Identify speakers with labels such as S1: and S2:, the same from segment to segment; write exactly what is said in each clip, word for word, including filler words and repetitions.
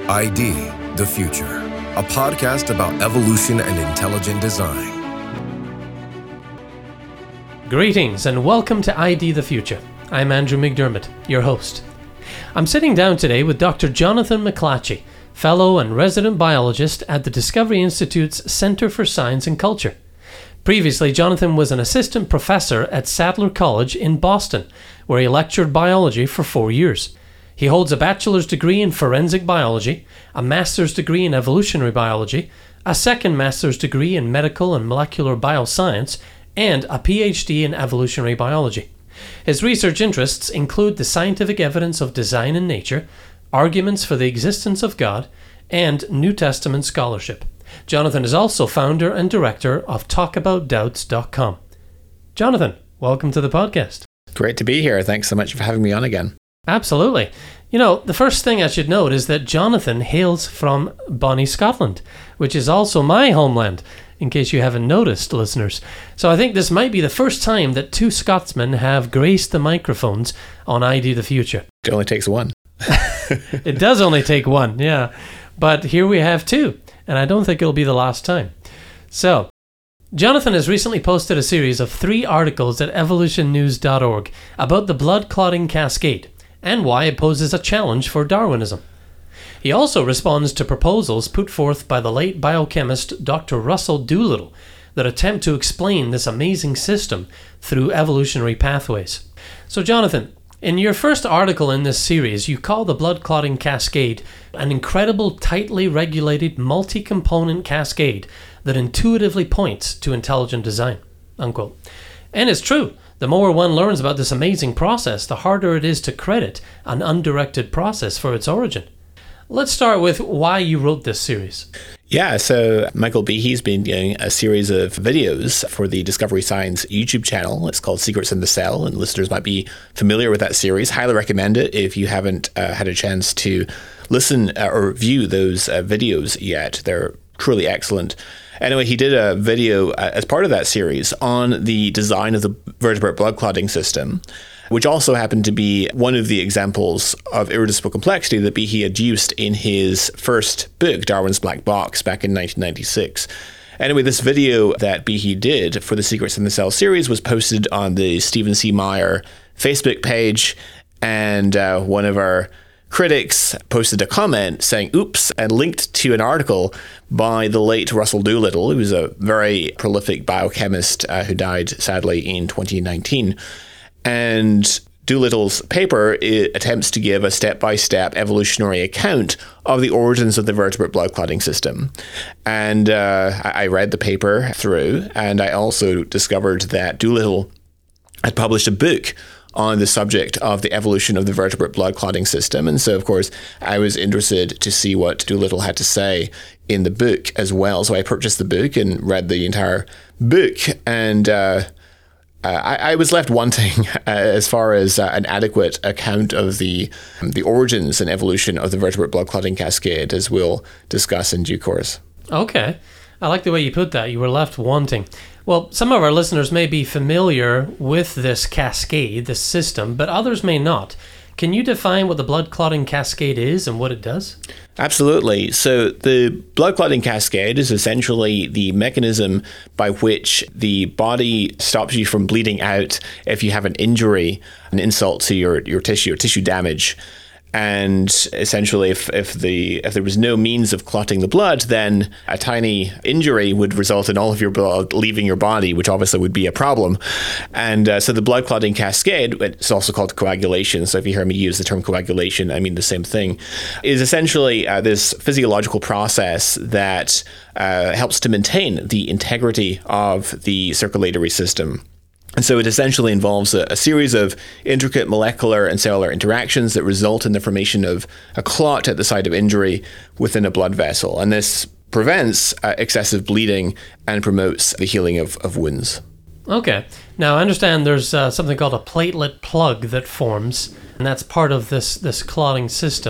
S1: I D, The Future, a podcast about evolution and intelligent design.
S2: Greetings and welcome to I D The Future. I'm Andrew McDermott, your host. I'm sitting down today with Doctor Jonathan McClatchy, fellow and resident biologist at the Discovery Institute's Center for Science and Culture. Previously, Jonathan was an assistant professor at Sadler College in Boston, where he lectured biology for four years. He holds a bachelor's degree in forensic biology, a master's degree in evolutionary biology, a second master's degree in medical and molecular bioscience, and a P H D in evolutionary biology. His research interests include the scientific evidence of design in nature, arguments for the existence of God, and New Testament scholarship. Jonathan is also founder and director of talk about doubts dot com. Jonathan, welcome to the podcast.
S3: Great to be here. Thanks so much for having me on again.
S2: Absolutely. You know, the first thing I should note is that Jonathan hails from Bonnie, Scotland, which is also my homeland, in case you haven't noticed, listeners. So I think this might be the first time that two Scotsmen have graced the microphones on I D The Future.
S3: It only takes one.
S2: It does only take one, yeah. But here we have two, and I don't think it'll be the last time. So, Jonathan has recently posted a series of three articles at evolution news dot org about the blood clotting cascade and why it poses a challenge for Darwinism. He also responds to proposals put forth by the late biochemist Doctor Russell Doolittle that attempt to explain this amazing system through evolutionary pathways. So Jonathan, in your first article in this series, you call the blood clotting cascade an incredible, tightly regulated, multi-component cascade that intuitively points to intelligent design, unquote. And it's true. The more one learns about this amazing process, the harder it is to credit an undirected process for its origin. Let's start with why you wrote this series.
S3: Yeah, so Michael Behe's been doing a series of videos for the Discovery Science YouTube channel. It's called Secrets in the Cell, and listeners might be familiar with that series. Highly recommend it if you haven't uh, had a chance to listen uh, or view those uh, videos yet. They're truly excellent. Anyway, he did a video uh, as part of that series on the design of the vertebrate blood clotting system, which also happened to be one of the examples of irreducible complexity that Behe adduced in his first book, Darwin's Black Box, back in nineteen ninety-six. Anyway, this video that Behe did for the Secrets in the Cell series was posted on the Stephen C. Meyer Facebook page, and uh, one of our critics posted a comment saying, oops, and linked to an article by the late Russell Doolittle, who was a very prolific biochemist uh, who died sadly in twenty nineteen. And Doolittle's paper it attempts to give a step-by-step evolutionary account of the origins of the vertebrate blood clotting system. And uh, I read the paper through, and I also discovered that Doolittle had published a book on the subject of the evolution of the vertebrate blood clotting system. And so, of course, I was interested to see what Doolittle had to say in the book as well. So I purchased the book and read the entire book. And uh, I, I was left wanting uh, as far as uh, an adequate account of the, um, the origins and evolution of the vertebrate blood clotting cascade, as we'll discuss in due course.
S2: Okay. I like the way you put that. You were left wanting. Well, some of our listeners may be familiar with this cascade, this system, but others may not. Can you define what the blood clotting cascade is and what it does?
S3: Absolutely. So the blood clotting cascade is essentially the mechanism by which the body stops you from bleeding out if you have an injury, an insult to your, your tissue, or tissue damage. And essentially, if, if the if there was no means of clotting the blood, then a tiny injury would result in all of your blood leaving your body, which obviously would be a problem. And uh, so the blood clotting cascade, it's also called coagulation. So if you hear me use the term coagulation, I mean the same thing, is essentially uh, this physiological process that uh, helps to maintain the integrity of the circulatory system. And so it essentially involves a, a series of intricate molecular and cellular interactions that result in the formation of a clot at the site of injury within a blood vessel. And this prevents uh, excessive bleeding and promotes the healing of, of wounds.
S2: Okay. Now, I understand there's uh, something called a platelet plug that forms, and that's part of this, this clotting system.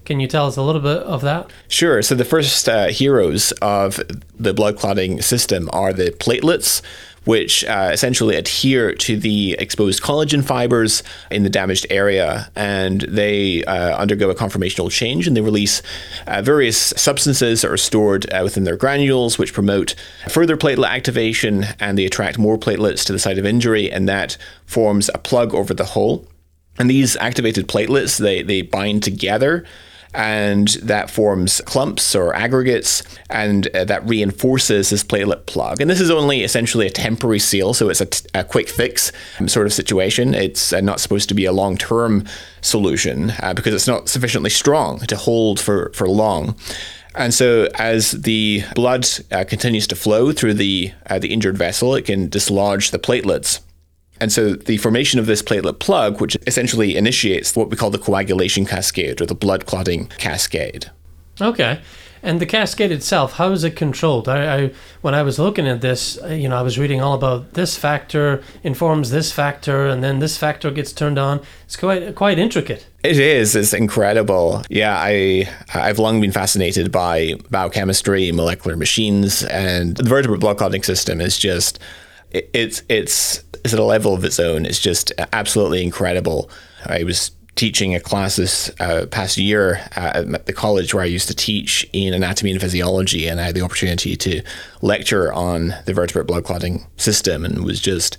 S2: Can you tell us a little bit of that?
S3: Sure. So the first uh, heroes of the blood clotting system are the platelets, which uh, essentially adhere to the exposed collagen fibers in the damaged area, and they uh, undergo a conformational change, and they release uh, various substances that are stored uh, within their granules, which promote further platelet activation, and they attract more platelets to the site of injury, and that forms a plug over the hole. And these activated platelets, they, they bind together, and that forms clumps or aggregates, and uh, that reinforces this platelet plug. And this is only essentially a temporary seal, so it's a, t- a quick fix sort of situation. It's uh, not supposed to be a long-term solution uh, because it's not sufficiently strong to hold for, for long. And so as the blood uh, continues to flow through the uh, the injured vessel, it can dislodge the platelets. And so the formation of this platelet plug, which essentially initiates what we call the coagulation cascade or the blood clotting cascade.
S2: Okay. And the cascade itself, how is it controlled? I, I when I was looking at this, you know, I was reading all about this factor informs this factor, and then this factor gets turned on. It's quite quite intricate.
S3: It is. It's incredible. Yeah, I, I've long been fascinated by biochemistry, molecular machines, and the vertebrate blood clotting system is just, it, it's it's it's at a level of its own. It's just absolutely incredible. I was teaching a class this uh, past year uh, at the college where I used to teach in anatomy and physiology, and I had the opportunity to lecture on the vertebrate blood clotting system, and was just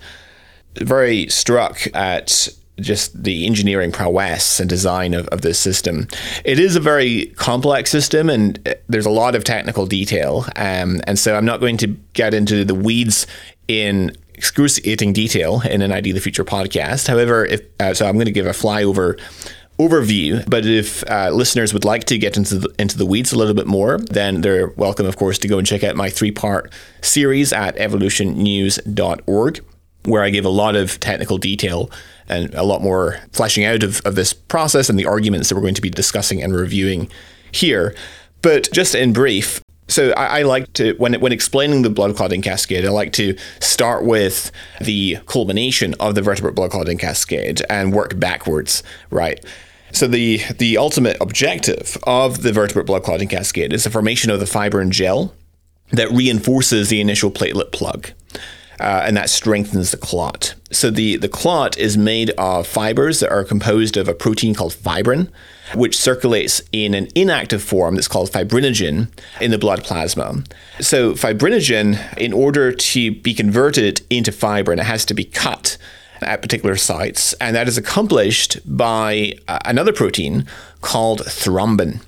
S3: very struck at just the engineering prowess and design of, of this system. It is a very complex system, and there's a lot of technical detail, um, and so I'm not going to get into the weeds in excruciating detail in an Idea the Future podcast. However, if uh, so I'm going to give a flyover overview, but if uh, listeners would like to get into the, into the weeds a little bit more, then they're welcome, of course, to go and check out my three-part series at evolution news dot org, where I give a lot of technical detail and a lot more fleshing out of, of this process and the arguments that we're going to be discussing and reviewing here. But just in brief, so I, I like to, when when explaining the blood clotting cascade, I like to start with the culmination of the vertebrate blood clotting cascade and work backwards, right? So the the ultimate objective of the vertebrate blood clotting cascade is the formation of the fibrin gel that reinforces the initial platelet plug. Uh, and that strengthens the clot. So the, the clot is made of fibers that are composed of a protein called fibrin, which circulates in an inactive form that's called fibrinogen in the blood plasma. So fibrinogen, in order to be converted into fibrin, it has to be cut at particular sites, and that is accomplished by uh, another protein called thrombin.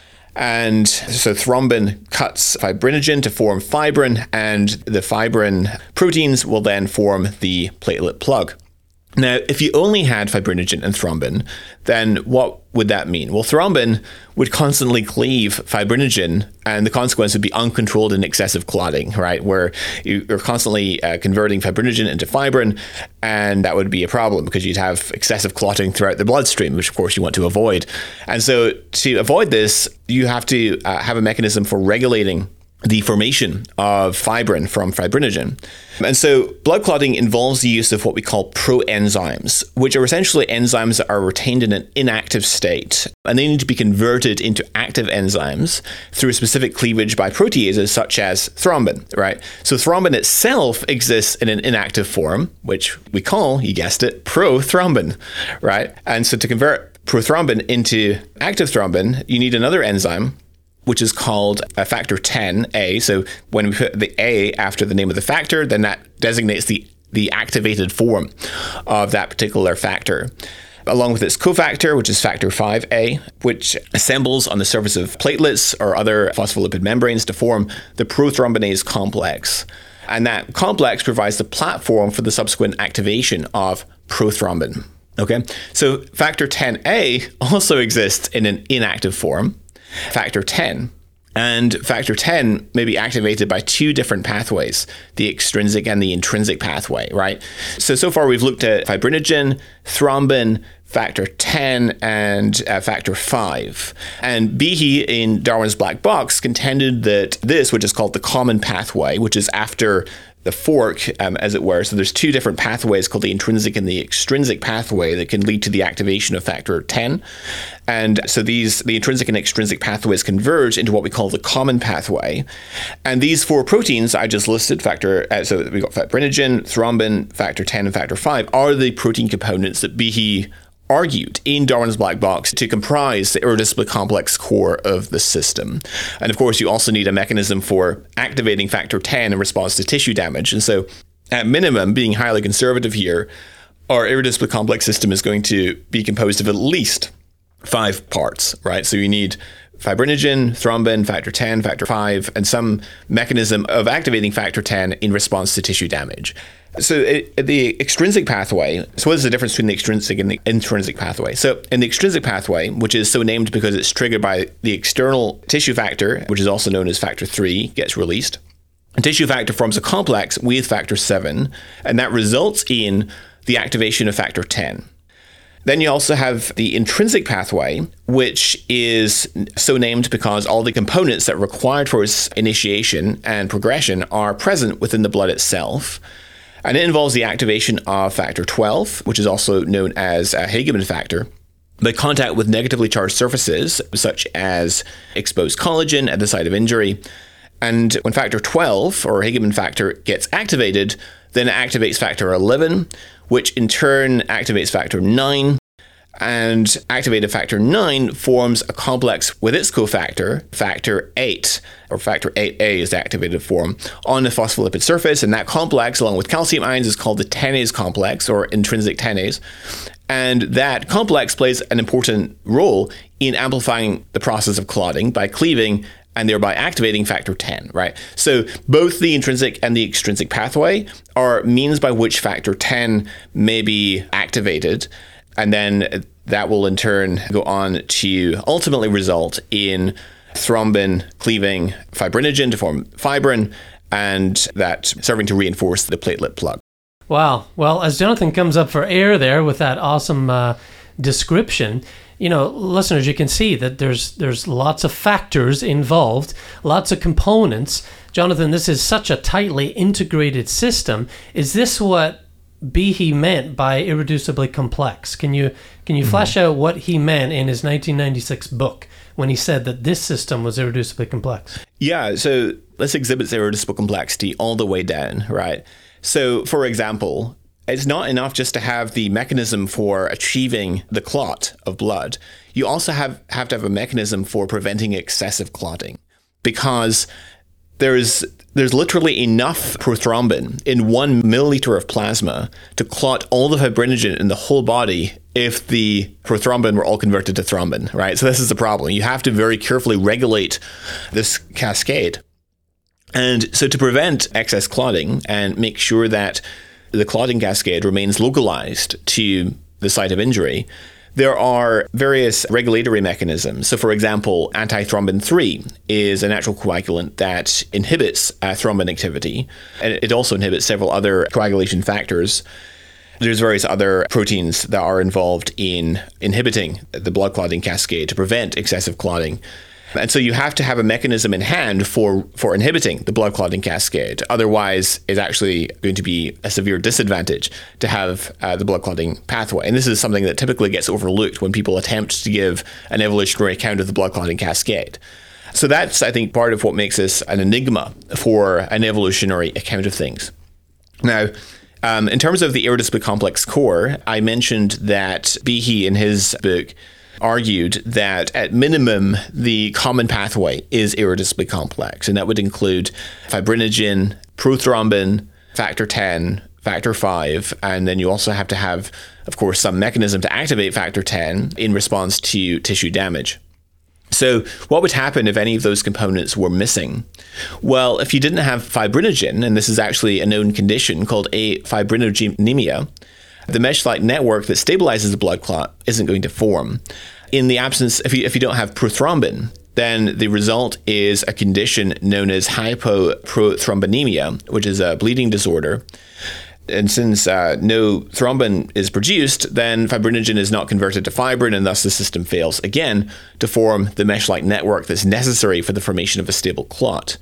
S3: And so thrombin cuts fibrinogen to form fibrin, and the fibrin proteins will then form the platelet plug. Now, if you only had fibrinogen and thrombin, then what would that mean? Well, thrombin would constantly cleave fibrinogen, and the consequence would be uncontrolled and excessive clotting, right? Where you're constantly uh, converting fibrinogen into fibrin, and that would be a problem because you'd have excessive clotting throughout the bloodstream, which of course you want to avoid. And so to avoid this, you have to uh, have a mechanism for regulating the formation of fibrin from fibrinogen. And so blood clotting involves the use of what we call proenzymes, which are essentially enzymes that are retained in an inactive state, and they need to be converted into active enzymes through specific cleavage by proteases such as thrombin, right? So thrombin itself exists in an inactive form, which we call, you guessed it, prothrombin, right? And so to convert prothrombin into active thrombin, you need another enzyme, which is called a factor ten A. So when we put the A after the name of the factor, then that designates the, the activated form of that particular factor, along with its cofactor, which is factor five A, which assembles on the surface of platelets or other phospholipid membranes to form the prothrombinase complex. And that complex provides the platform for the subsequent activation of prothrombin. Okay, so factor ten A also exists in an inactive form, factor ten. And factor ten may be activated by two different pathways, the extrinsic and the intrinsic pathway, right? So, so far we've looked at fibrinogen, thrombin, factor ten, and uh, factor five. And Behe in Darwin's Black Box contended that this, which is called the common pathway, which is after the fork, um, as it were. So there's two different pathways called the intrinsic and the extrinsic pathway that can lead to the activation of factor ten. And so these, the intrinsic and extrinsic pathways converge into what we call the common pathway. And these four proteins I just listed, factor, uh, so we've got fibrinogen, thrombin, factor ten, and factor five, are the protein components that Behe argued in Darwin's black box to comprise the irreducibly complex core of the system. And of course, you also need a mechanism for activating factor ten in response to tissue damage. And so at minimum, being highly conservative here, our irreducibly complex system is going to be composed of at least five parts, right? So you need fibrinogen, thrombin, factor ten, factor five, and some mechanism of activating factor ten in response to tissue damage. So it, the extrinsic pathway, so what is the difference between the extrinsic and the intrinsic pathway? So in the extrinsic pathway, which is so named because it's triggered by the external tissue factor, which is also known as factor three, gets released. And tissue factor forms a complex with factor seven, and that results in the activation of factor ten. Then you also have the intrinsic pathway, which is so named because all the components that are required for its initiation and progression are present within the blood itself. And it involves the activation of factor twelve, which is also known as a Hageman factor, by contact with negatively charged surfaces, such as exposed collagen at the site of injury. And when factor twelve, or Hageman factor, gets activated, then it activates factor eleven, which in turn activates factor nine. And activated factor nine forms a complex with its cofactor, factor eight, or factor eight A is the activated form, on the phospholipid surface. And that complex, along with calcium ions, is called the tenase complex, or intrinsic tenase. And that complex plays an important role in amplifying the process of clotting by cleaving and thereby activating factor ten, right? So both the intrinsic and the extrinsic pathway are means by which factor ten may be activated. And then that will in turn go on to ultimately result in thrombin cleaving fibrinogen to form fibrin, and that serving to reinforce the platelet plug.
S2: Wow. Well, as Jonathan comes up for air there with that awesome uh, description, you know, listeners, you can see that there's there's lots of factors involved, lots of components. Jonathan, this is such a tightly integrated system. Is this what Behe meant by irreducibly complex? Can you can you mm-hmm. flesh out what he meant in his nineteen ninety-six book when he said that this system was irreducibly complex?
S3: Yeah, so this exhibits irreducible complexity all the way down, right? So, for example, it's not enough just to have the mechanism for achieving the clot of blood. You also have, have to have a mechanism for preventing excessive clotting, because there's there's literally enough prothrombin in one milliliter of plasma to clot all the fibrinogen in the whole body if the prothrombin were all converted to thrombin, right? So this is the problem. You have to very carefully regulate this cascade. And so to prevent excess clotting and make sure that the clotting cascade remains localized to the site of injury, there are various regulatory mechanisms. So, for example, antithrombin three is a natural coagulant that inhibits uh, thrombin activity, and it also inhibits several other coagulation factors. There's various other proteins that are involved in inhibiting the blood clotting cascade to prevent excessive clotting. And so you have to have a mechanism in hand for, for inhibiting the blood clotting cascade. Otherwise, it's actually going to be a severe disadvantage to have uh, the blood clotting pathway. And this is something that typically gets overlooked when people attempt to give an evolutionary account of the blood clotting cascade. So that's, I think, part of what makes this an enigma for an evolutionary account of things. Now, um, in terms of the irreducibly complex core, I mentioned that Behe in his book argued that at minimum, the common pathway is irreducibly complex, and that would include fibrinogen, prothrombin, factor ten, factor five, and then you also have to have, of course, some mechanism to activate factor ten in response to tissue damage. So what would happen if any of those components were missing? Well, if you didn't have fibrinogen, and this is actually a known condition called afibrinogenemia, the mesh-like network that stabilizes the blood clot isn't going to form. In the absence, if you, if you don't have prothrombin, then the result is a condition known as hypoprothrombinemia, which is a bleeding disorder. And since uh, no thrombin is produced, then fibrinogen is not converted to fibrin, and thus the system fails again to form the mesh-like network that's necessary for the formation of a stable clot.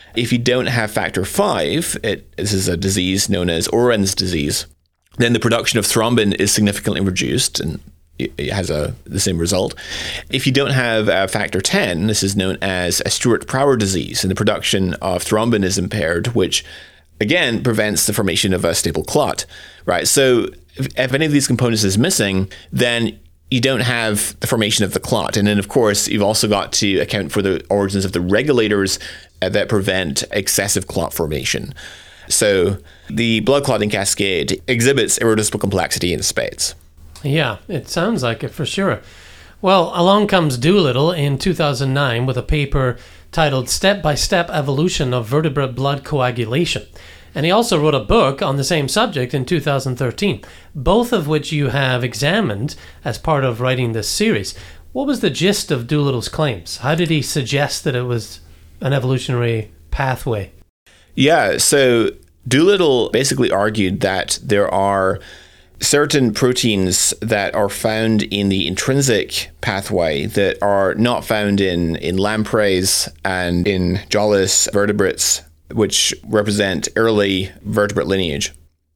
S3: If you don't have factor five, it, this is a disease known as Oren's disease, then the production of thrombin is significantly reduced, and it has a the same result. If you don't have uh, factor ten, this is known as a Stewart-Prower disease, and the production of thrombin is impaired, which again prevents the formation of a stable clot, right? So if, if any of these components is missing, then you don't have the formation of the clot. And then, of course, you've also got to account for the origins of the regulators uh, that prevent excessive clot formation. So the blood clotting cascade exhibits irreducible complexity in spades.
S2: Yeah, it sounds like it for sure. Well, along comes Doolittle in two thousand nine with a paper titled Step-by-Step Evolution of Vertebrate Blood Coagulation. And he also wrote a book on the same subject in two thousand thirteen, both of which you have examined as part of writing this series. What was the gist of Doolittle's claims? How did he suggest that it was an evolutionary pathway?
S3: Yeah, so Doolittle basically argued that there are certain proteins that are found in the intrinsic pathway that are not found in, in lampreys and in jawless vertebrates, which represent early vertebrate lineage.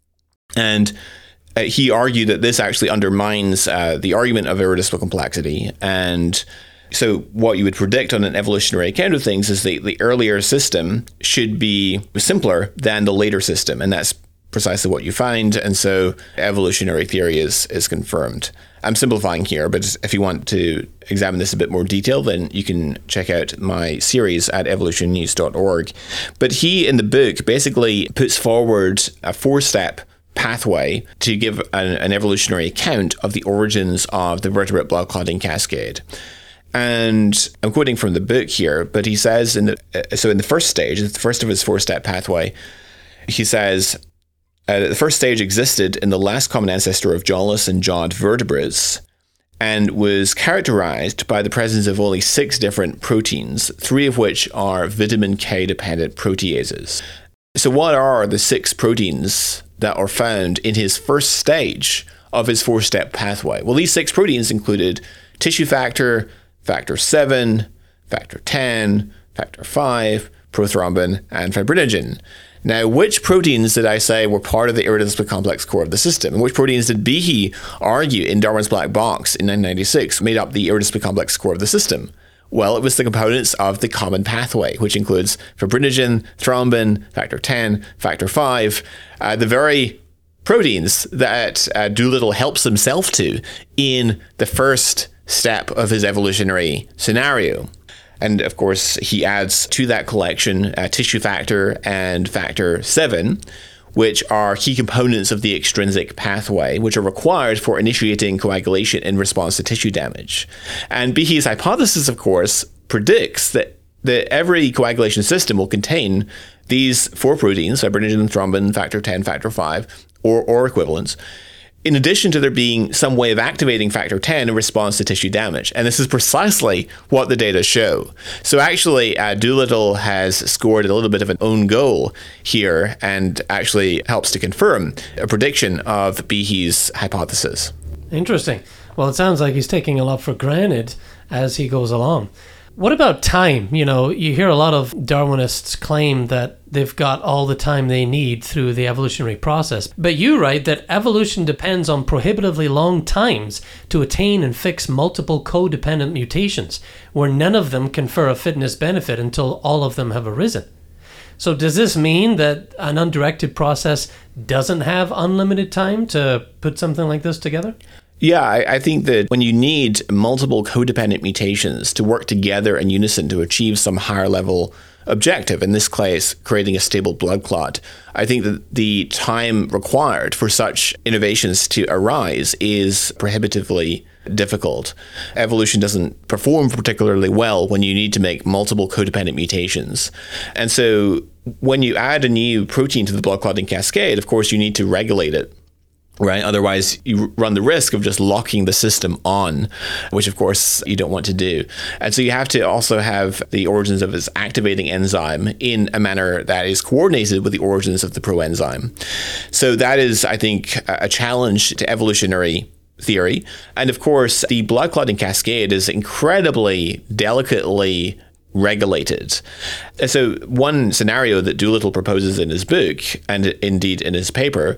S3: And uh, he argued that this actually undermines uh, the argument of irreducible complexity. And so what you would predict on an evolutionary account of things is the, the earlier system should be simpler than the later system. And that's precisely what you find, and so evolutionary theory is is confirmed. I'm simplifying here, but if you want to examine this a bit more detail, then you can check out my series at evolution news dot org. But he, in the book, basically puts forward a four-step pathway to give an, an evolutionary account of the origins of the vertebrate blood clotting cascade. And I'm quoting from the book here, but he says, in the, uh, so in the first stage, the first of his four-step pathway, he says, Uh, the first stage existed in the last common ancestor of jawless and jawed vertebrates and was characterized by the presence of only six different proteins, three of which are vitamin K-dependent proteases. So what are the six proteins that are found in his first stage of his four-step pathway? Well, these six proteins included tissue factor, factor seven, factor ten, factor five, prothrombin, and fibrinogen. Now, which proteins did I say were part of the irreducible complex core of the system? And which proteins did Behe argue in Darwin's Black Box in nineteen ninety-six made up the irreducible complex core of the system? Well, it was the components of the common pathway, which includes fibrinogen, thrombin, factor ten, factor five, uh, the very proteins that uh, Doolittle helps himself to in the first step of his evolutionary scenario. And of course, he adds to that collection uh, tissue factor and factor seven, which are key components of the extrinsic pathway, which are required for initiating coagulation in response to tissue damage. And Behe's hypothesis, of course, predicts that, that every coagulation system will contain these four proteins, fibrinogen, thrombin, factor ten, factor five, or, or equivalents, in addition to there being some way of activating factor ten in response to tissue damage. And this is precisely what the data show. So actually, uh, Doolittle has scored a little bit of an own goal here and actually helps to confirm a prediction of Behe's hypothesis.
S2: Interesting. Well, it sounds like he's taking a lot for granted as he goes along. What about time? You know, you hear a lot of Darwinists claim that they've got all the time they need through the evolutionary process. But you write that evolution depends on prohibitively long times to attain and fix multiple codependent mutations, where none of them confer a fitness benefit until all of them have arisen. So does this mean that an undirected process doesn't have unlimited time to put something like this together?
S3: Yeah, I, I think that when you need multiple codependent mutations to work together in unison to achieve some higher level objective, in this case, creating a stable blood clot, I think that the time required for such innovations to arise is prohibitively difficult. Evolution doesn't perform particularly well when you need to make multiple codependent mutations. And so when you add a new protein to the blood clotting cascade, of course, you need to regulate it. Right? Otherwise, you run the risk of just locking the system on, which, of course, you don't want to do. And so you have to also have the origins of this activating enzyme in a manner that is coordinated with the origins of the proenzyme. So that is, I think, a challenge to evolutionary theory. And of course, the blood clotting cascade is incredibly delicately regulated. So one scenario that Doolittle proposes in his book, and indeed in his paper,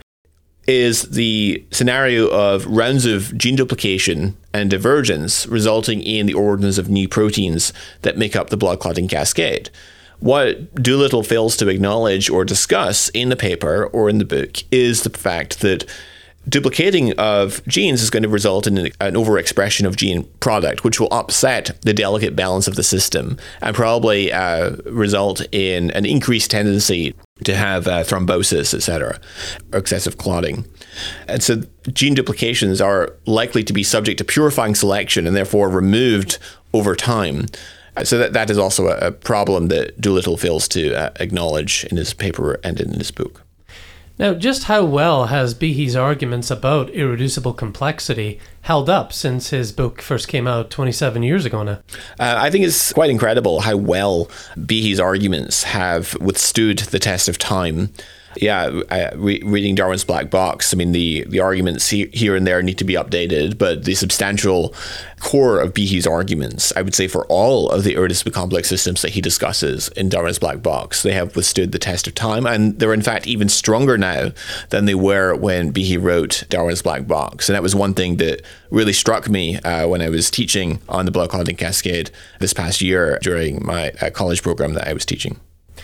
S3: is the scenario of rounds of gene duplication and divergence resulting in the origins of new proteins that make up the blood clotting cascade. What Doolittle fails to acknowledge or discuss in the paper or in the book is the fact that duplicating of genes is going to result in an overexpression of gene product, which will upset the delicate balance of the system and probably uh, result in an increased tendency to have uh, thrombosis, et cetera, or excessive clotting. And so gene duplications are likely to be subject to purifying selection and therefore removed over time. So that, that is also a, a problem that Doolittle fails to uh, acknowledge in his paper and in his book.
S2: Now, just how well has Behe's arguments about irreducible complexity held up since his book first came out twenty-seven years ago now?
S3: Uh, I think it's quite incredible how well Behe's arguments have withstood the test of time. Yeah, uh, re- reading Darwin's Black Box, I mean, the, the arguments he- here and there need to be updated, but the substantial core of Behe's arguments, I would say for all of the irreducible complex systems that he discusses in Darwin's Black Box, they have withstood the test of time, and they're in fact even stronger now than they were when Behe wrote Darwin's Black Box. And that was one thing that really struck me uh, when I was teaching on the blood clotting cascade this past year during my uh, college program that I was teaching.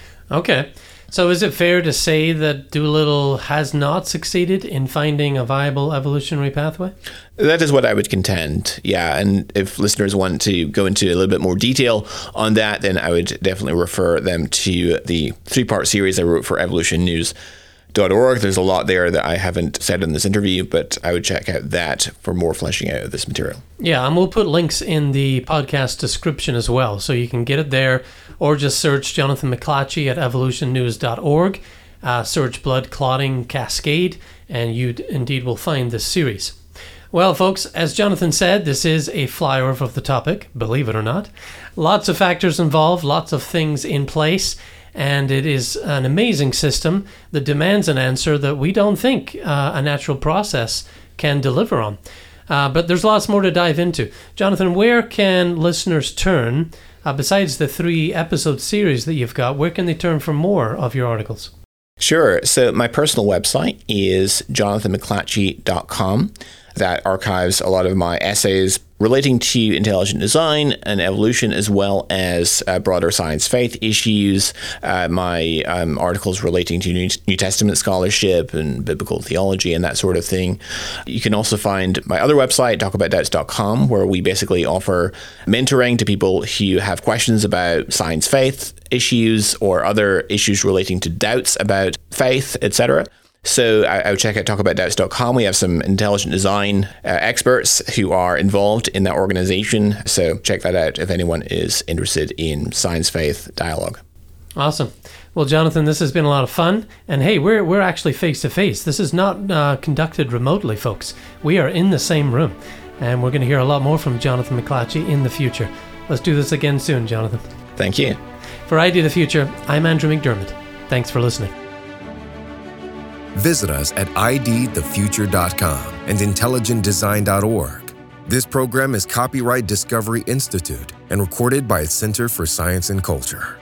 S2: Okay. So is it fair to say that Doolittle has not succeeded in finding a viable evolutionary pathway?
S3: That is what I would contend, yeah. And if listeners want to go into a little bit more detail on that, then I would definitely refer them to the three-part series I wrote for evolution news dot org. There's a lot there that I haven't said in this interview, but I would check out that for more fleshing out of this material.
S2: Yeah, and we'll put links in the podcast description as well, so you can get it there, or just search Jonathan McClatchy at evolution news dot org, uh, search Blood Clotting Cascade, and you indeed will find this series. Well, folks, as Jonathan said, this is a flyover of the topic, believe it or not. Lots of factors involved, lots of things in place, and it is an amazing system that demands an answer that we don't think uh, a natural process can deliver on. Uh, but there's lots more to dive into. Jonathan, where can listeners turn, uh, besides the three episode series that you've got, where can they turn for more of your articles?
S3: Sure. So my personal website is jonathan mcclatchy dot com. That archives a lot of my essays relating to intelligent design and evolution, as well as uh, broader science faith issues, uh, my um, articles relating to New, New Testament scholarship and biblical theology and that sort of thing. You can also find my other website, talk about doubts dot com, where we basically offer mentoring to people who have questions about science faith issues or other issues relating to doubts about faith, et cetera. So I, I would check out talk about doubts dot com. We have some intelligent design uh, experts who are involved in that organization. So check that out if anyone is interested in science-faith dialogue.
S2: Awesome. Well, Jonathan, this has been a lot of fun. And hey, we're we're actually face-to-face. This is not uh, conducted remotely, folks. We are in the same room. And we're going to hear a lot more from Jonathan McClatchy in the future. Let's do this again soon, Jonathan.
S3: Thank you.
S2: For I D the Future, I'm Andrew McDermott. Thanks for listening.
S1: Visit us at I D the future dot com and intelligent design dot org. This program is copyright Discovery Institute and recorded by its Center for Science and Culture.